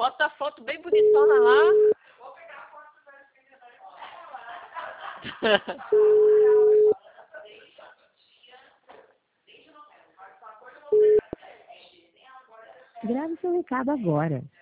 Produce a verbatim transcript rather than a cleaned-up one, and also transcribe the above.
Bota a foto bem bonitona lá. Vou pegar a foto Grave seu recado agora.